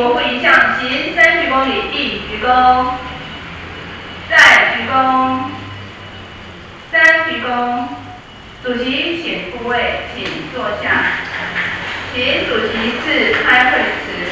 国父遗像行3鞠躬礼，一鞠躬，再鞠躬，3鞠躬。主席请复位，请坐下。请主席致开会词。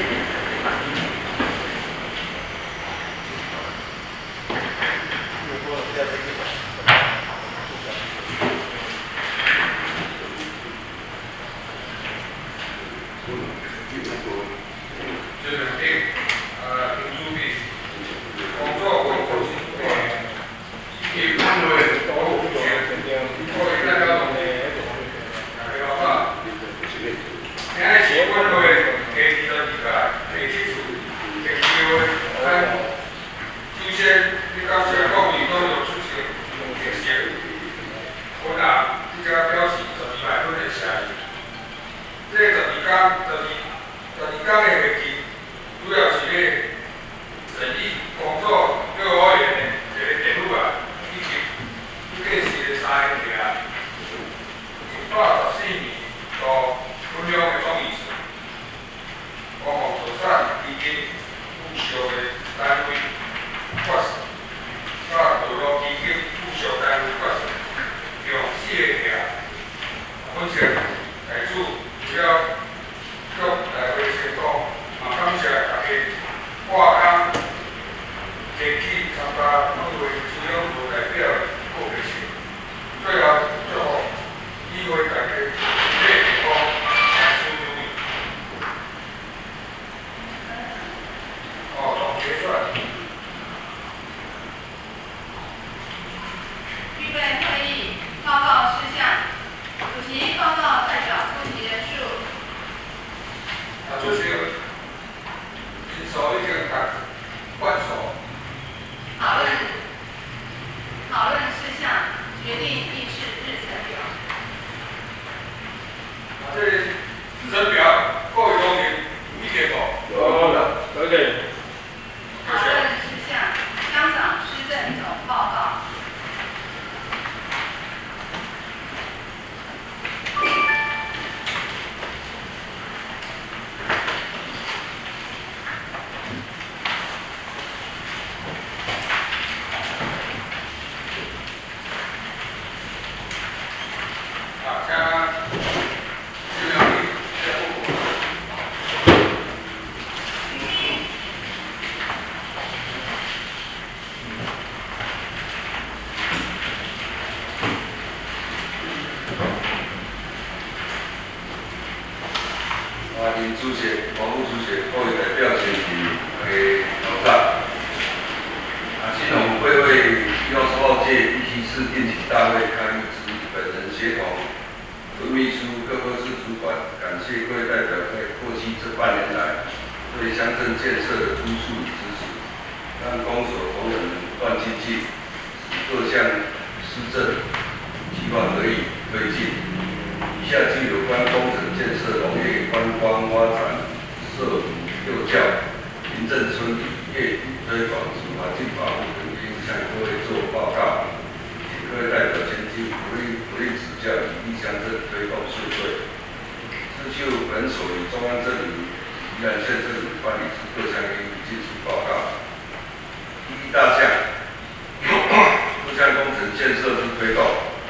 主席、黄副主席、各位代表、先进大家好早。金融会为1号届第7次定期大会开议之本人协同文秘书各科室主管，感谢各位代表在过去这半年来对乡镇建设的督促与支持，让公所同仁不断精进，使各项施政计划得以推进。以下就有关工程建设、农业、观光发展、社福幼教、民政村里、业主推广及环境保护等应向各位做报告，请各位代表前进，鼓励指教，以利乡镇推动顺遂。这就本所与中央政府、宜兰县政府办理之各项业务进行报告。第一大项，各项工程建设之推动。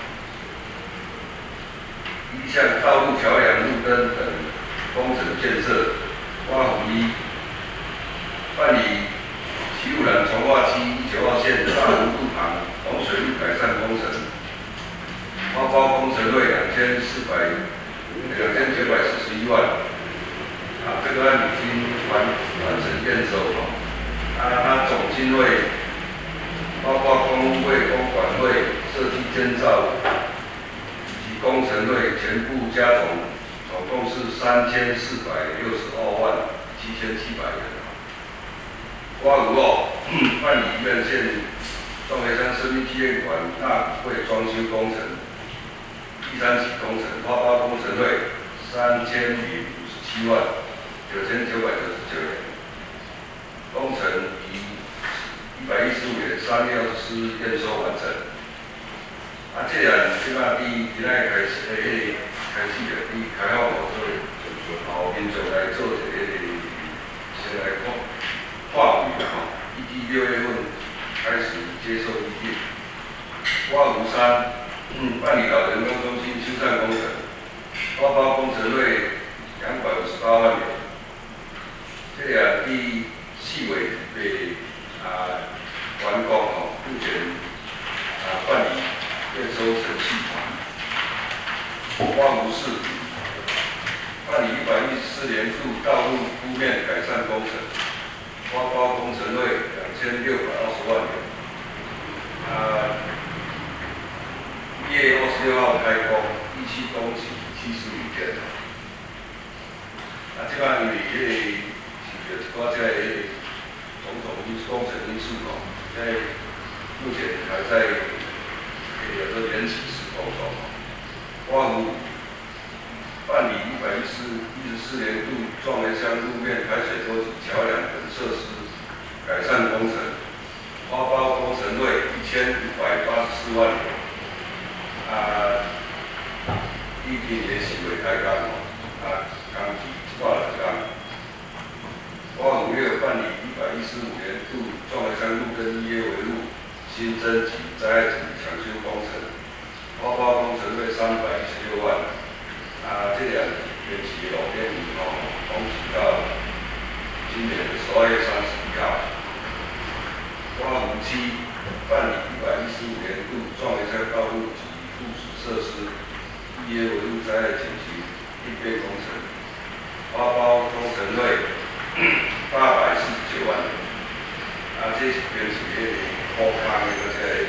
一项道路、桥梁、路灯等工程建设，挖湖一办理旗武兰从化区19号线大湖路旁洪水路改善工程，花包工程费2941万。这个案已经完成验收了。它总经费包括工务费、公管费、设计建造及工程费全部加总共是3462万7700元。挖湖后办理宜兰县壮围乡生命纪念馆大会装修工程第3期工程，花包工程费3057万9999元，工程于115年3月24日验收完成。既然今仔开始的，开放我做民众来做一个先来话语预计6月份开始接受预定。花湖山办理老人工中心修缮工程，包包工程费258万元。这个第4位被完工目前办理验收程序。花湖市办理114年度道路铺面改善工程，花包工程费2620万元。1月26号开工，预期工期75天。即摆因为受到一寡种种工程因素在目前还在延期施工中。花湖办理114年度壮围乡路面排水沟及桥梁等设施改善工程，花包工程费1584万元。预定也是未开工工期160天。花湖6办理115年度壮围乡路跟1维路新增及灾害级抢修工程，花包工程费316万。这两边期路边工期到今年12月31号。花湖7办理115年度壮围乡道路及附属设施1维路灾害紧急应变工程，花包工程费849万元。这是边是铺坑的个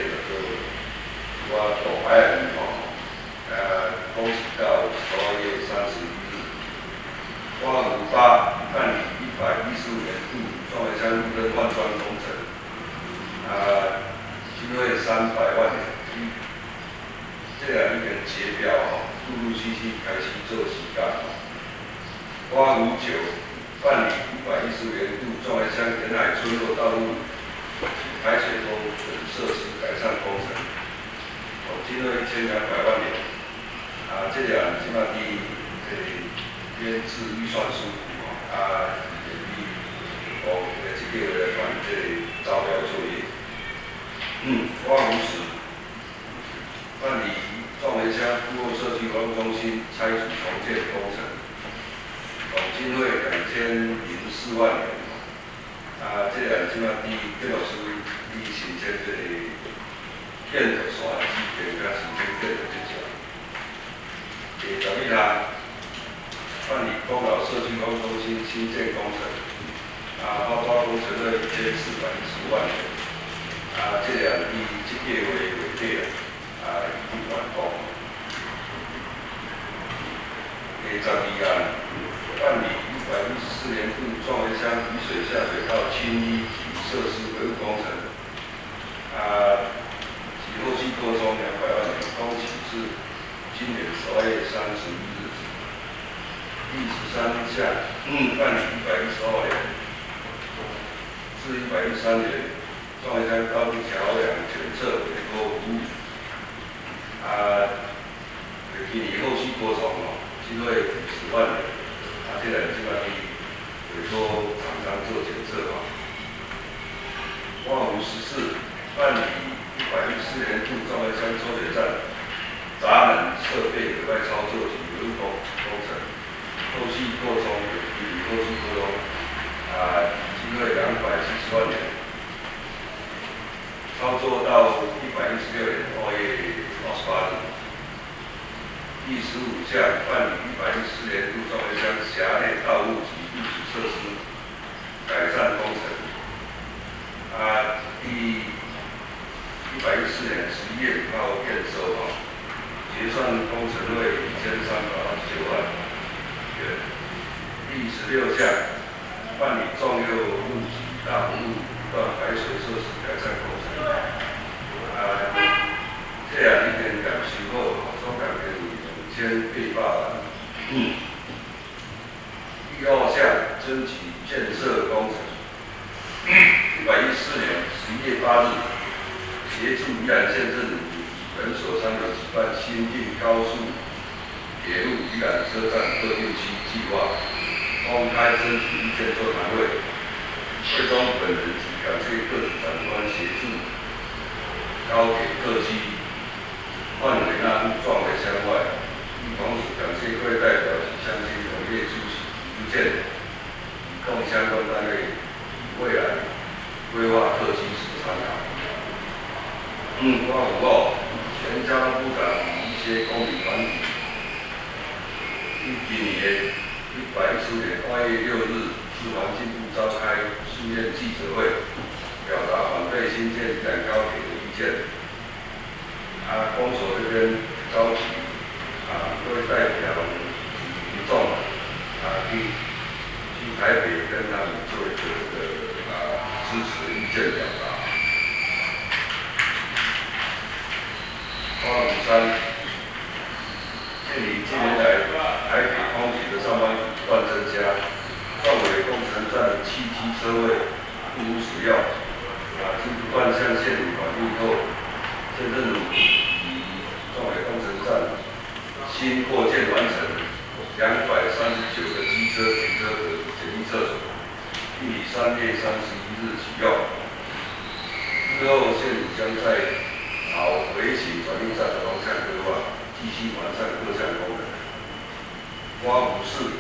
我大摆的工期到12月31日。花湖8办理115年度壮围乡路跟换装工程，经费300万元。这已经结标陆续开始做施工。花湖9办理115年度壮围乡沿海村落道路排水沟等设施改善工程，经费1200万元。这两即摆编制预算书这个月办招标作业。花湖10办理壮围乡部落社区活动中心拆除重建工程，总经费2004万元。这两即摆建筑师申请建筑线基建甲申请建筑执照。第11项办理公老社区活动中心新建工程，花包工程费1415万元。这两这个月底已经完工。第12项办理114年度壮围乡雨水下水道清淤及设施维护工程，其后续扩充200万元，工期是今年12月31日。第13项办理112年至113年壮围乡道路桥梁检测委托服务，今年后续扩充经费50万元。这两即摆委托厂商做检测。花湖14办理114年度壮围乡抽水站闸门设备额外操作及维护工程，后续扩充经费270万元，操作到116年2月28日。第15项办理114年度壮围乡辖内道路及附属设施改善工程，第114年11月5号验收，结算工程费1329万元。第16项办理重六路及大红路段排水设施改善工程，这两已经修好，总共2800万。第2项征集建设工程，114年11月8日，协助宜兰县政府本所参与举办新进高速铁路宜兰车站特定区计划公开征集意见座谈会，会中本人及感谢各长官协助高铁各机范围纳入壮围乡外，并同时感谢各位代表及乡亲踊跃出席意见，以供相关单位未来规划特区时参考。5号，前交通部长与一些公民团体于今年115年8月6日至环境部召开书面记者会，表达反对新建宜兰高铁的意见。公所这边召集各位代表民众去台北跟他们做一个支持意见表达。3，鉴于近年来台北通勤的上班族不断增加，壮围工程站7机车位不敷使用，经不断向县府反映后，县政府以壮围工程站新扩建完成239个机车停车格简易厕所，并于3月31日启用。日后县府将在朝微型转运站的方向规划，继续完善各项功能。4，115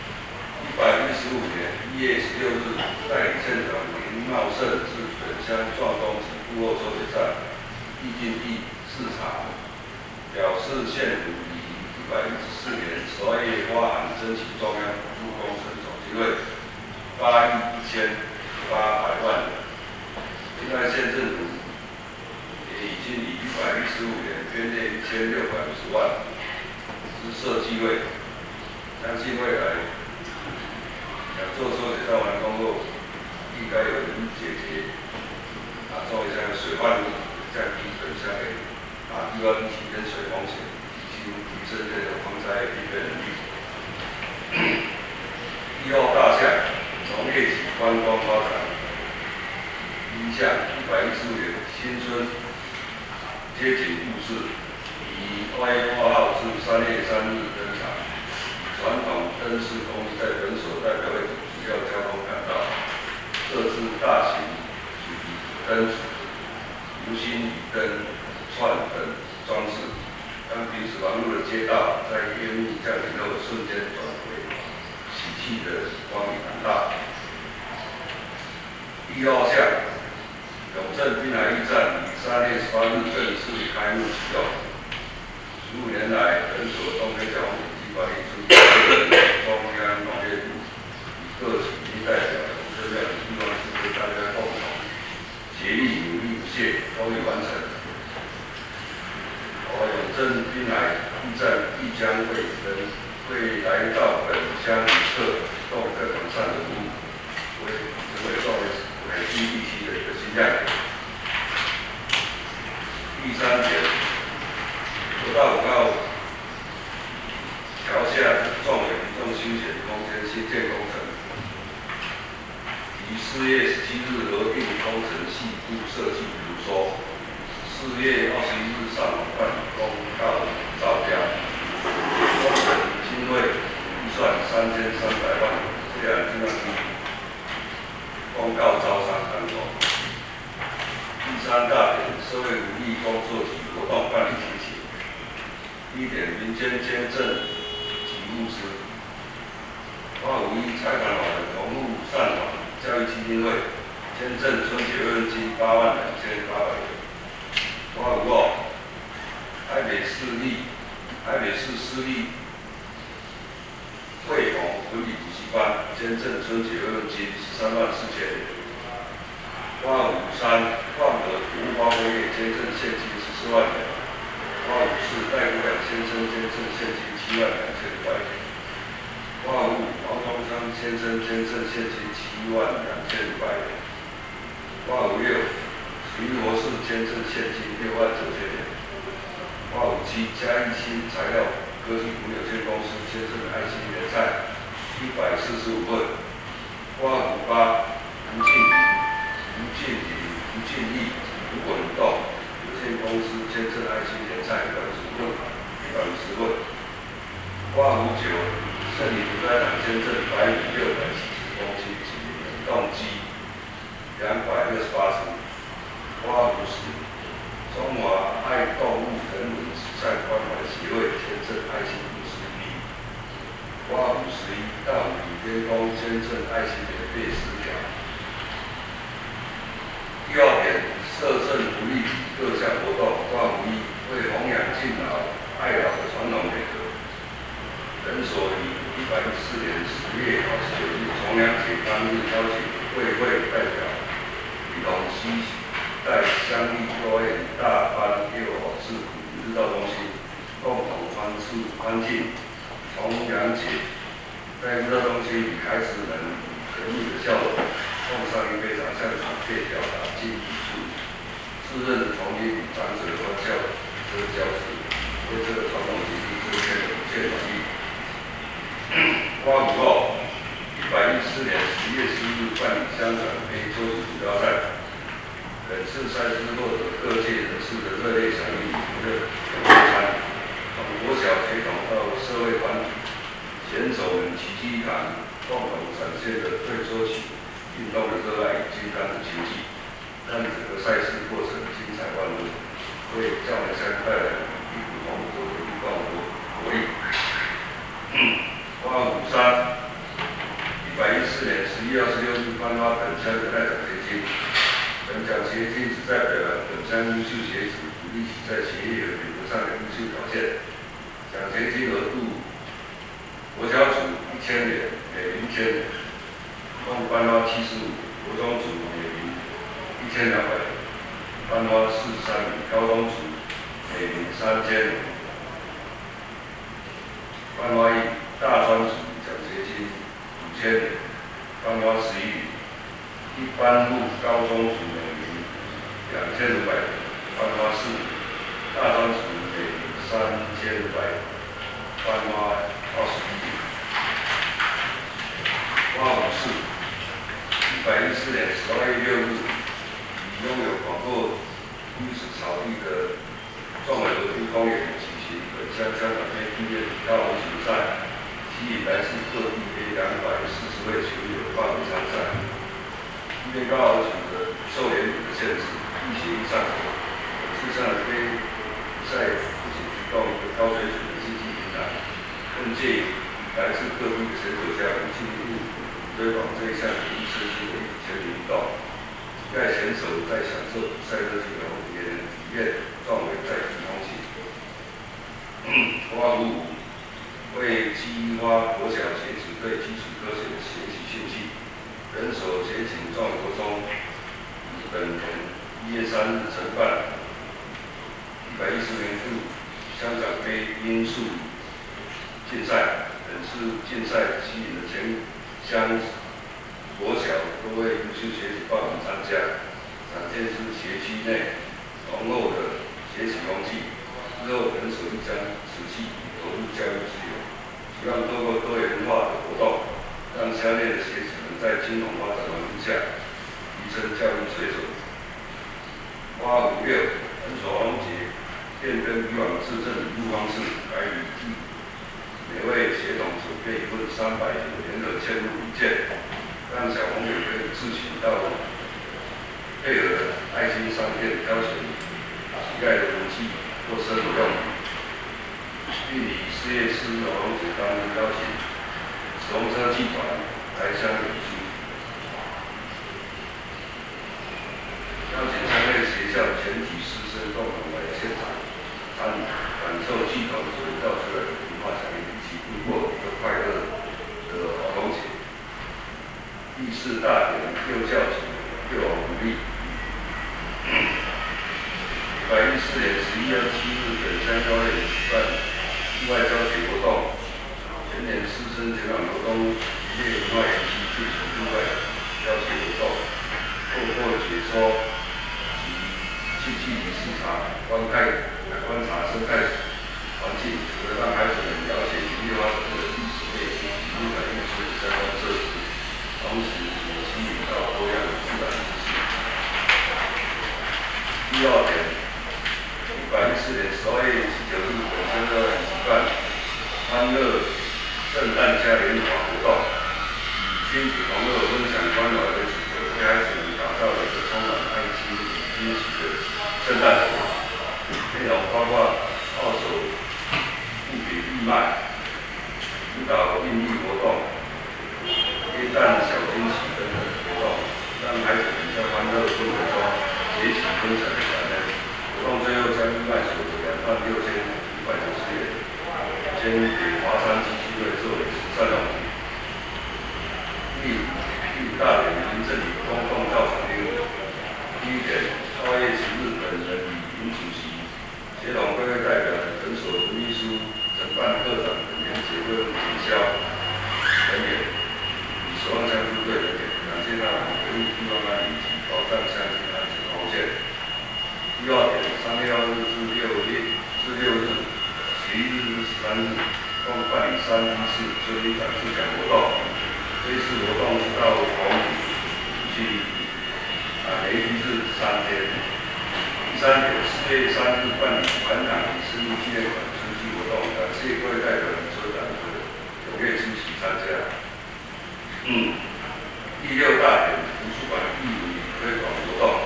年1月16日，代理县长林茂胜至本乡壮东及部后抽检站地进地视察，表示县府于114年12月发函争取中央补助工程总经费8亿1800万元。现在县政府也已经以115年编列1650万之设计费，相信未来做抽检站完工后，应该有人解决做一下水患问题，降低本乡的地方疫情跟水风险，提升这个防灾应变能力。1号大项，农业及观光发展。1项115年新春街景故事，于8月8号至3月3日登场。传统灯饰工艺在本所代表会主要交通干道设置大型主题灯组、流星雨灯串等装饰，让平时忙碌的街道在烟雾降临后瞬间转为喜气的光明大道。1号项，永正滨海驿站于3月18日正式开幕启用。15年来，本所东北角统计管理处中央农业部与各级民意代表同志们希望是跟大家共同协力努力不懈，终于完成。永正滨海驿站必将为来到本乡旅客提供更完善的服务，成为作为海滨地区的一个新亮点。第3点，国道5号桥下壮围民众休闲空间新建工程，于4月17日核定工程细部设计图说，4月21日上午办理公告招标，工程经费预算3300万元，这样就要公告招商开工。第3大点，社会福利工作及活动办理情形。1点，民间捐赠及物资。花5一财团法人同路善网教育基金会捐赠春节慰问金82800元。花5号，台北市私立惠宏文理补习班捐赠春节慰问金134000元。花53，万德服务包工业捐赠现金14万元。花54，戴国良先生捐赠现金72600元。花55，王中昌先生捐赠现金72600元。花56，徐罗氏捐赠现金69000元。花57，嘉义新材料科技股有限公司捐赠爱心年菜145份。花58，吴敬义滚动有限公司捐赠爱心年菜150份。花59， 这里不在党签证100米670公斤及冷冻机268只。花湖市中华爱动物人文慈善关怀协会签证爱心51批。花湖11到5员工捐赠爱心棉被10条。第2点，社政福利各项活动。花湖1为弘扬敬老爱老的传统美德，人所于114年10月29日重阳节当日邀请会代表一同在乡立幼儿园大班幼儿制服日照中心共同欢庆重阳节。在日照中心与孩子们和睦的笑容，奉上一杯茶，向长辈表达敬意祝福。自认的童年与长者欢笑交织，为这个传统节日增添了无限暖意。花湖后114年10月11日办理香港杯洲际锦标赛。本次赛事获得各界人士的热烈响应与热参，从国小学童到社会团体，选手们齐聚一堂，共同展现了对桌球运动的热爱与精湛的球技，让整个赛事过程精彩万分，为校门乡带来一股浓厚的运动活力。花湖3 114年11月26日颁发本乡的代奖学金。本奖学金只代表了本乡优秀学子，鼓励其在学业和品德上的优秀表现。奖学金额度：国小组1000元，每名1000元，共颁发75；国中组每名1200元，颁发43名；高中组每名3000元，颁发1名；大专组奖学金5000元，颁发11名。一般路高中组每名2500元，颁发4名；大专组每名3500元，颁发21名。花湖市114年12月6日，以拥有广阔绿植草地的壮伟河滨公园举行本乡香港杯第2高尔夫球赛，吸引来自各地约240位球友报名参赛。因为高尔夫球的受年龄的限制，疫情上头，本次香港杯比赛不仅提供一个高水准的竞技平台，更借以来自各地的选手加入，进一步推广这一项体育身心的全民运动。期待选手在享受比赛乐趣后，也能体验壮伟在地风情。花湖5为激发国小学子对基础科学的学习兴趣，人手协请壮国中于本年1月3日承办110年度香港杯音速竞赛。本次竞赛吸引了全乡国小多位优秀学子报名参加，展现出学区内浓厚的学习风气。日后本所亦将持续投入教育资源，希望透过多元化的活动，让乡内的学子们在金融发展环境下提升教育水准。花湖6本所活动节变更以往自证礼物方式，改以每位学童准备1份300元的联合券入礼券，让小朋友可以自行到配合的爱心商店挑选喜爱的文具或生活用品，并于4月4日活动节当日邀请紫红车剧团来乡演出，邀请乡内学校全体师生共同来现场参与，感受剧团所营造出来的文化响应，一起度过一个快乐的活动节。第4大点，幼教组幼儿福利。114年11月27日，本乡幼儿园举办户外教学活动，全年师生前往罗东渔业文化园区进行户外教学活动，透过解说及近距离视察观察生态环境，除了让孩子们了解渔业发展的历史背景及日本运输的相关设施，同时也吸引到多样的自然知识。第2点，114年12月29日，本乡幼儿园举办欢乐圣圣诞嘉年华活动，以亲子同乐、分享关怀为主轴，为孩子们打造了一个充满爱心与惊喜的圣诞节。内容包括澳洲物品义卖、舞蹈印艺活动、耶诞小惊喜等等活动，让孩子们在欢乐氛围中结起分享的感恩。活动最后将义卖所得26590元捐给华山基金会作为慈善用途。第五大点，行政与公共造成义务。第一点，8月10日本人与林主席协同各位代表的诊所秘书承办科长等连结会务营销人员与守望相助队人员，感谢他们维护地方安宁及保障乡亲安全的贡献。第二点，3月2日至6日11日至13日，共办理3一4村里长示奖活动。这次活动是到澎湖去每一批是3天。第三点，4月3日办理环港生日纪念馆春季活动，感谢各位代表与村长的踊跃出席参加。第6大点，图书馆义务推广活动。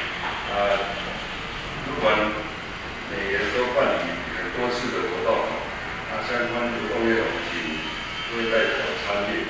图书馆每年都办理很多次的活动，相关活动内容请各位代表参阅。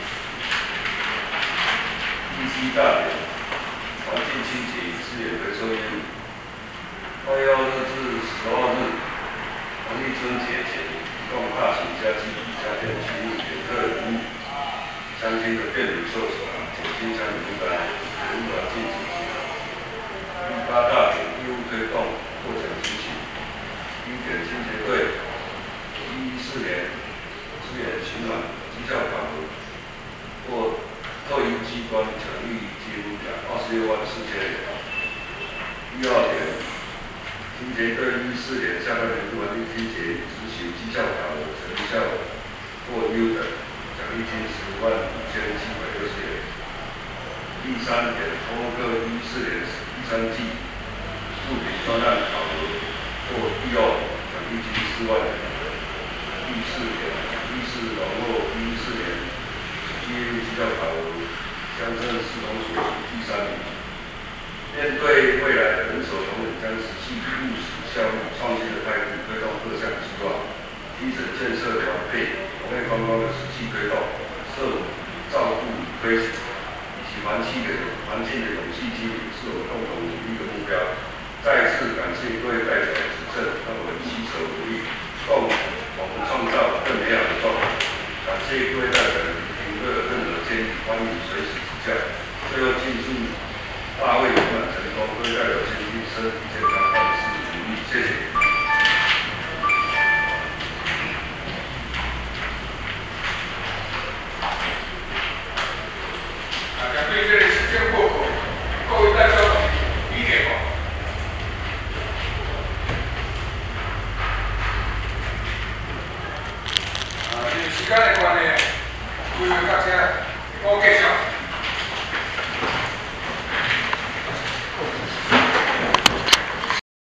第7大点，环境清洁与资源回收业务。8月2日至12日，农历春节前，提供大型家具与家电进入免费服务，乡亲的便民措施，减轻乡民负担，维护环境清洁。第8大点，业务推动获奖情形。第一点，清洁队2014年支援循环绩效考核获特优机关奖励金奖26万4千元。第二点，清洁队2014年下半年度环境清洁执行绩效考核成效获优等，奖励金10万5760元。第三点，通过2014年第三季物品专案考核获第2，奖励金4万元。第四点，第4荣获2014年业务绩效考核乡镇市公所属第3名。面对未来，人手同仁将持续务实、效率、创新的态度推动各项计划，基层建设的完备、农业观光的实际推动、社会照顾与推行，以及环境的永续经营，是我们共同努力的目标。再次感谢各位代表的指正，让我们携手努力，共同创造更美好的状况。感谢各位代表的聆听，若有任何建议，欢迎随时指教。最后，敬祝大会圆满成功，各位代表先进身体健康，万事如意，谢谢。 针对这类时间过后，各位代表理解吗？因为时间的关系，规划较这个，我继续。